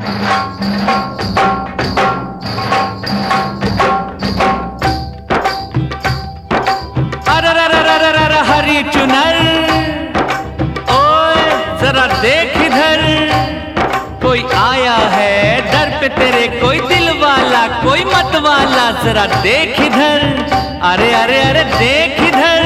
हरी चुनर, ओए जरा देख इधर, कोई आया है दर पे तेरे, कोई दिल वाला कोई मत वाला, जरा देख इधर, अरे अरे अरे देख इधर।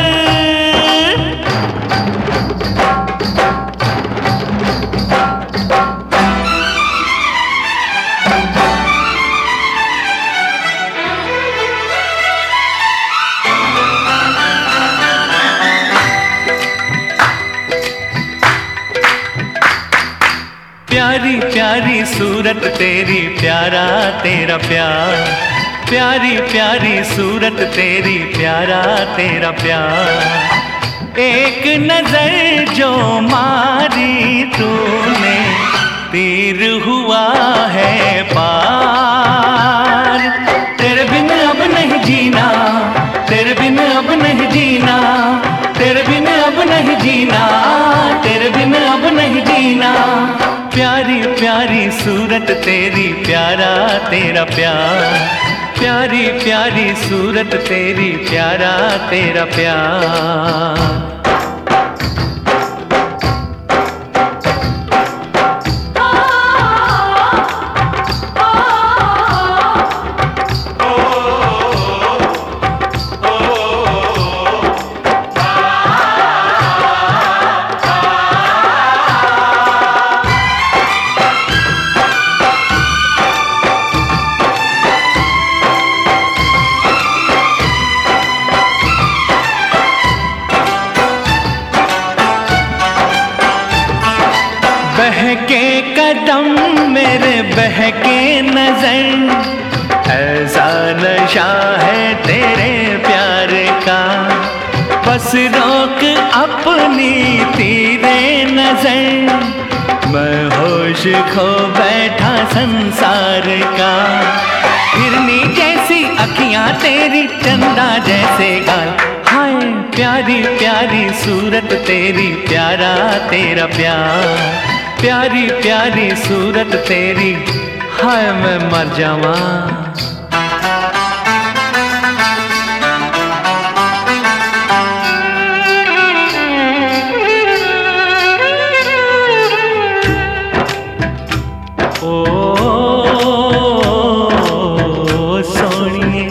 प्यारी प्यारी सूरत तेरी, प्यारा तेरा प्यार, प्यारी प्यारी सूरत तेरी, प्यारा तेरा प्यार। एक नजर जो मारी तूने, तीर हुआ है पार। तेरे बिन अब नहीं जीना, तेरे बिन अब नहीं जीना, तेरे बिन अब नहीं जीना, तेरे बिन अब नहीं जीना। प्यारी प्यारी सूरत तेरी, प्यारा तेरा प्यार, प्यारी प्यारी सूरत तेरी, प्यारा तेरा प्यार। बहके कदम मेरे, बहके नजर, ऐसा नशा है तेरे प्यार का। बस रोक अपनी तेरे नजर, मैं होश खो बैठा संसार का। हिरनी जैसी अखियां तेरी, चंदा जैसे गाल, हाय प्यारी प्यारी सूरत तेरी, प्यारा तेरा प्यार। प्यारी प्यारी सूरत तेरी, हाय मैं मर जावा। ओ सोनिए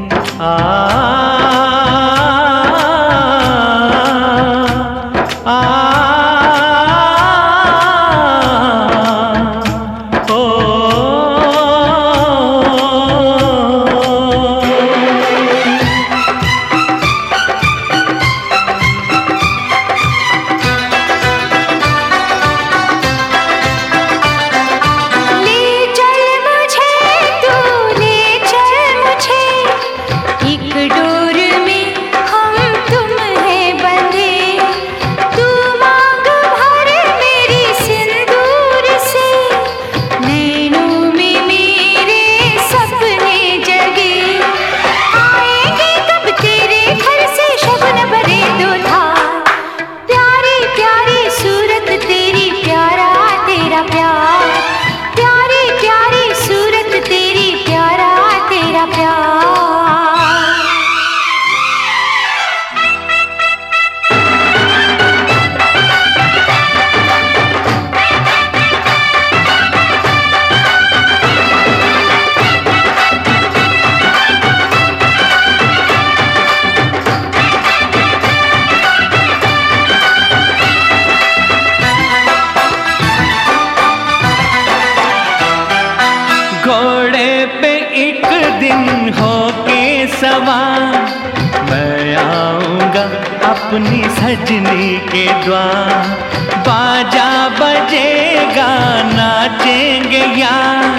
सवार, मैं आऊंगा अपनी सजनी के द्वार। बाजा बजेगा नाचेंगे यार,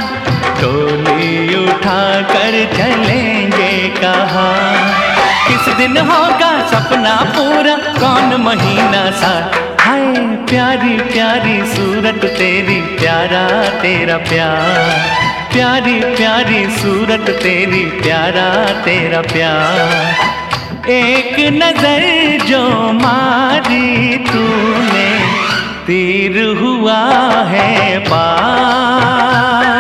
डोली उठा कर चलेंगे कहाँ। किस दिन होगा सपना पूरा, कौन महीना सा, हाय प्यारी प्यारी सूरत तेरी, प्यारा तेरा प्यार। प्यारी प्यारी सूरत तेरी, प्यारा तेरा प्यार। एक नजर जो मारी तूने, तीर हुआ है पार।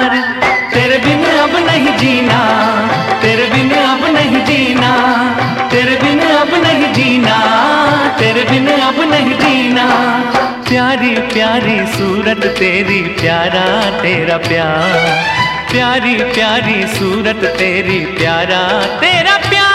प्यारी सूरत तेरी प्यारा तेरा प्यार, प्यारी प्यारी सूरत तेरी प्यारा तेरा प्यार।